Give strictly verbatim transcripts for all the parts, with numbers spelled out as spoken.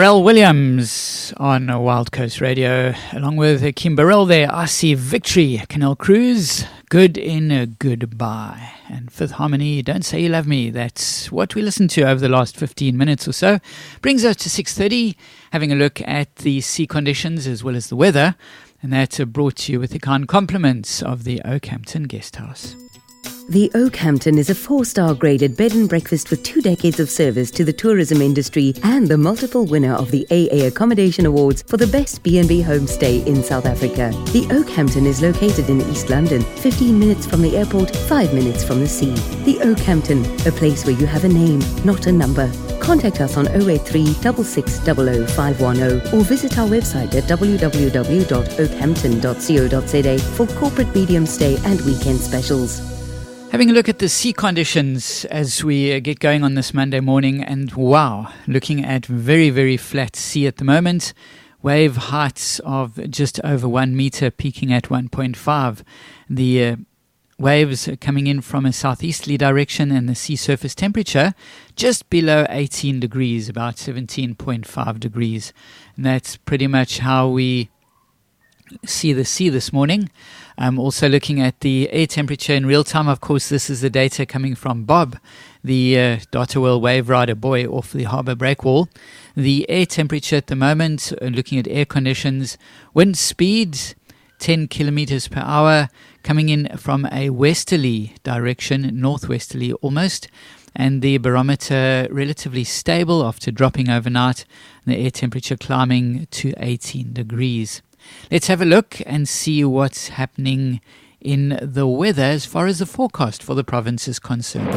Pharrell Williams on Wild Coast Radio, along with Kim Burrell there. I See Victory, Canal Cruise, Good in a Goodbye. And Fifth Harmony, Don't Say You Love Me. That's what we listened to over the last fifteen minutes or so. Brings us to six thirty, having a look at the sea conditions as well as the weather. And that's brought to you with the kind compliments of the Oakhampton Guesthouse. The Oakhampton is a four-star graded bed and breakfast with two decades of service to the tourism industry and the multiple winner of the A A Accommodation Awards for the best B and B homestay in South Africa. The Oakhampton is located in East London, fifteen minutes from the airport, five minutes from the sea. The Oakhampton, a place where you have a name, not a number. Contact us on oh eight three, six six zero zero, five one zero or visit our website at w w w dot oakhampton dot co dot z a for corporate medium stay and weekend specials. Having a look at the sea conditions as we get going on this Monday morning, and wow, looking at very, very flat sea at the moment. Wave heights of just over one meter, peaking at one point five. The uh, waves are coming in from a southeasterly direction, and the sea surface temperature just below eighteen degrees, about seventeen point five degrees. And that's pretty much how we see the sea this morning. I'm also looking at the air temperature in real time. Of course, this is the data coming from Bob, the uh, Dotterwell Wave Rider boy off the harbour breakwall. The air temperature at the moment, uh, looking at air conditions, wind speed ten kilometers per hour, coming in from a westerly direction, northwesterly almost, and the barometer relatively stable after dropping overnight, and the air temperature climbing to eighteen degrees. Let's have a look and see what's happening in the weather as far as the forecast for the province is concerned.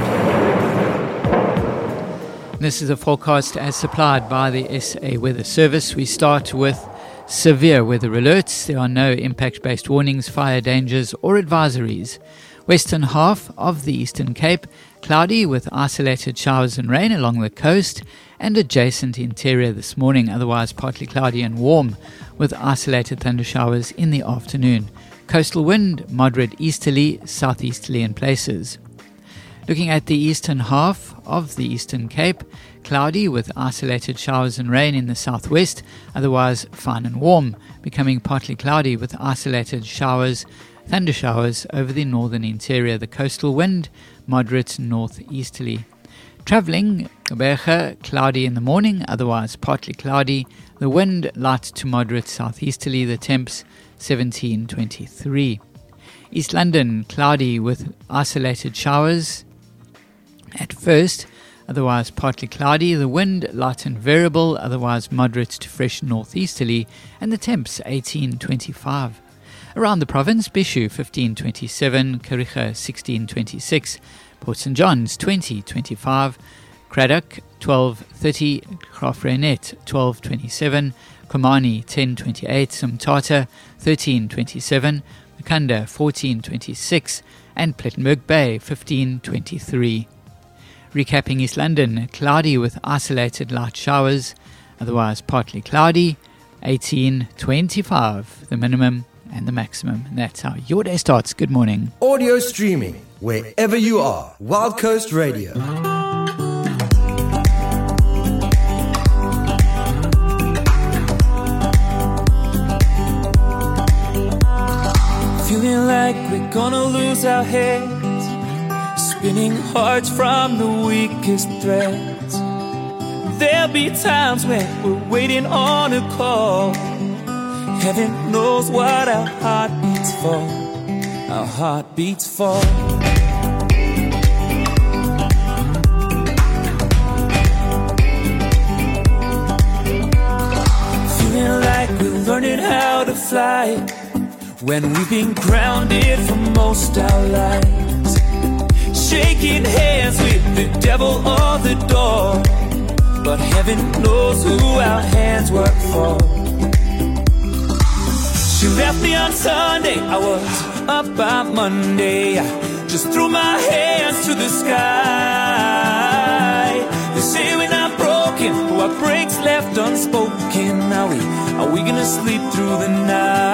This is a forecast as supplied by the S A Weather Service. We start with severe weather alerts. There are no impact-based warnings, fire dangers or advisories. Western half of the Eastern Cape, cloudy with isolated showers and rain along the coast and adjacent interior this morning, otherwise partly cloudy and warm with isolated thunder showers in the afternoon. Coastal wind, moderate easterly, southeasterly in places. Looking at the eastern half of the Eastern Cape, cloudy with isolated showers and rain in the southwest, otherwise fine and warm, becoming partly cloudy with isolated showers, thunder showers over the northern interior. The coastal wind, moderate northeasterly. Travelling, Gqeberha, cloudy in the morning, otherwise partly cloudy. The wind, light to moderate southeasterly. The temps, seventeen twenty-three. East London, cloudy with isolated showers at first, otherwise partly cloudy. The wind, light and variable, otherwise moderate to fresh northeasterly. And the temps, eighteen twenty-five. Around the province, Bishu, fifteen twenty-seven. Kariga, sixteen twenty-six. Port Saint John's, twenty twenty-five. Cradock, twelve thirty. Graaff-Reinet, twelve twenty-seven. Komani, ten twenty-eight. Mthatha, thirteen twenty-seven. Makanda, fourteen twenty-six. And Plettenberg Bay, fifteen twenty-three. Recapping East London, cloudy with isolated light showers, otherwise partly cloudy, eighteen twenty-five, the minimum and the maximum. And that's how your day starts. Good morning. Audio streaming, wherever you are. Wild Coast Radio. Feeling like we're gonna lose our heads, spinning hearts from the weakest threads. There'll be times when we're waiting on a call. Heaven knows what our heart beats for. Our heart beats for. Feeling like we're learning how to fly when we've been grounded for most our lives. Shaking hands with the devil on the door, but heaven knows who our hands work for. She left me on Sunday, I was up by Monday. I just threw my hands to the sky. They say we're not broken, but what breaks left unspoken. Are we, are we gonna sleep through the night?